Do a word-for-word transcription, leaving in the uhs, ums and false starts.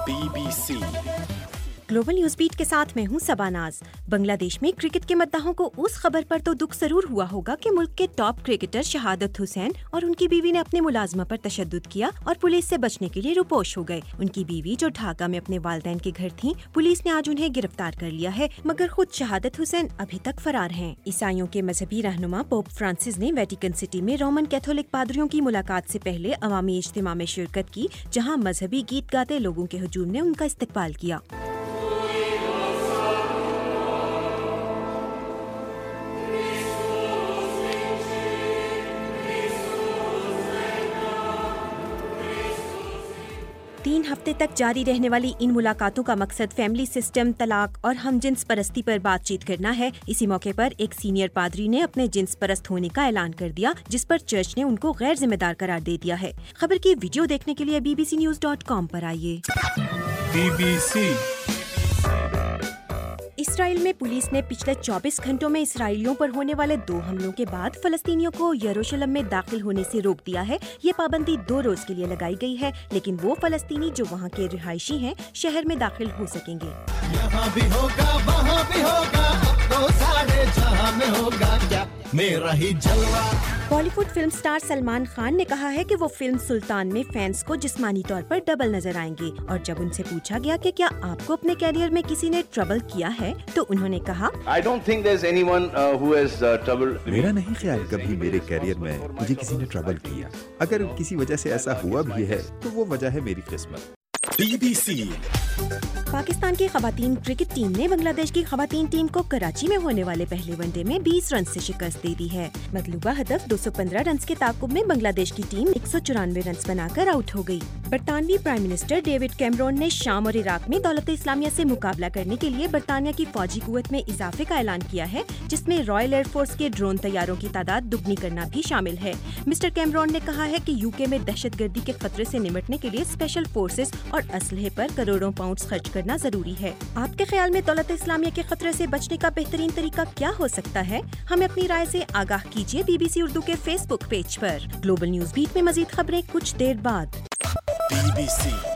Be B C global news beat کے ساتھ میں ہوں سباناز۔ بنگلہ دیش میں کرکٹ کے مداحوں کو اس خبر پر تو دکھ ضرور ہوا ہوگا کہ ملک کے ٹاپ کرکٹر شہادت حسین اور ان کی بیوی نے اپنے ملازمہ پر تشدد کیا اور پولیس سے بچنے کے لیے روپوش ہو گئے۔ ان کی بیوی جو ڈھاکہ میں اپنے والدین کے گھر تھیں، پولیس نے آج انہیں گرفتار کر لیا ہے، مگر خود شہادت حسین ابھی تک فرار ہیں۔ عیسائیوں کے مذہبی رہنما پوپ فرانسس نے ویٹیکن سٹی میں رومن کیتھولک پادریوں کی ملاقات سے پہلے عوامی اجتماع میں شرکت کی، جہاں مذہبی گیت گاتے لوگوں کے ہجوم نے ان کا استقبال کیا۔ تین ہفتے تک جاری رہنے والی ان ملاقاتوں کا مقصد فیملی سسٹم، طلاق اور ہم جنس پرستی پر بات چیت کرنا ہے۔ اسی موقع پر ایک سینئر پادری نے اپنے جنس پرست ہونے کا اعلان کر دیا، جس پر چرچ نے ان کو غیر ذمہ دار قرار دے دیا ہے۔ خبر کی ویڈیو دیکھنے کے لیے B B C news dot com پر آئیے۔ بی بی سی اسرائیل میں پولیس نے پچھلے چوبیس گھنٹوں میں اسرائیلیوں پر ہونے والے دو حملوں کے بعد فلسطینیوں کو یروشلم میں داخل ہونے سے روک دیا ہے۔ یہ پابندی دو روز کے لیے لگائی گئی ہے، لیکن وہ فلسطینی جو وہاں کے رہائشی ہیں شہر میں داخل ہو سکیں گے۔ یہاں بھی ہوگا وہاں بھی ہوگا، اب تو سارے جہاں میں ہوگا کیا میرا ہی جلوہ۔ Bollywood film star Salman Khan نے کہا ہے کہ وہ فلم سلطان میں فینس کو جسمانی طور پر ڈبل نظر آئیں گے، اور جب ان سے پوچھا گیا کہ کیا آپ کو اپنے کیریئر میں کسی نے ٹربل کیا ہے تو انہوں نے کہا، میرا نہیں خیال کبھی میرے کیریئر میں مجھے کسی نے ٹربل کیا۔ اگر کسی وجہ سے ایسا ہوا بھی ہے تو وہ وجہ ہے میری قسمت۔ بی بی سی پاکستان کی خواتین کرکٹ ٹیم نے بنگلہ دیش کی خواتین ٹیم کو کراچی میں ہونے والے پہلے ون ڈے میں بیس رنز سے شکست دے دی ہے۔ مطلوبہ ہدف دو سو پندرہ رنز کے تعاقب میں بنگلہ دیش کی ٹیم ایک سو چورانوے رنز بنا کر آؤٹ ہو گئی۔ برطانوی پرائم منسٹر ڈیوڈ کیمرون نے شام اور عراق میں دولت اسلامیہ سے مقابلہ کرنے کے لیے برطانیہ کی فوجی قوت میں اضافے کا اعلان کیا ہے، جس میں رائل ایئر فورس کے ڈرون طیاروں کی تعداد دگنی کرنا بھی شامل ہے۔ مسٹر کیمرون نے کہا ہے کہ یو کے میں دہشت گردی کے خطرے سے نمٹنے کے لیے اسپیشل فورسز اور اسلحے پر کروڑوں پاؤنڈز خرچ کرنا ضروری ہے۔ آپ کے خیال میں دولت اسلامیہ کے خطرے سے بچنے کا بہترین طریقہ کیا ہو سکتا ہے؟ ہمیں اپنی رائے سے آگاہ کیجیے بی بی سی اردو کے فیس بک پیج پر۔ گلوبل نیوز بیٹ میں مزید خبریں کچھ دیر بعد۔ Be B C